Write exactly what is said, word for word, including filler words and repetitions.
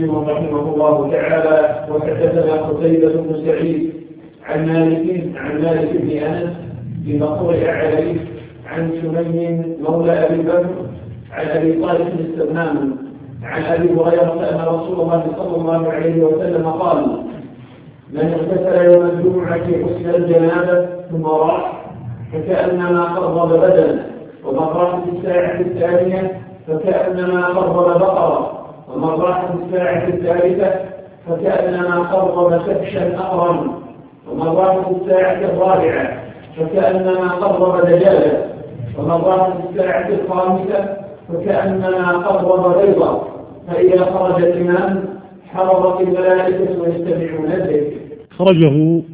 مسلم رحمه الله تعالى. وحدثنا قتيبة بن سعيد عن مالك عن مالك بن أنس بمقر أعلى عن شمي مولى أبي بكر عن أبي طالب السمان عن أبي هريرة أن رسول الله صلى الله عليه وسلم قال: من اغتسل يوم الجمعة غسل الجنابة ثم راح فكأنما قرب بدنا، ومن راح في الساعة الثانية فكأنما قرب بقرة، ومن راح في الساعة الثالثة فكأنما قرب كبشا أقرا، ومن راح في الساعة الرابعة فكأنما قرب دجاجة، ومن راح في الساعة الخامسة فكأنما قرب بيضا. فإذا خرج الإمام حضرت الملائكة ويستمعون الذكر. خرجه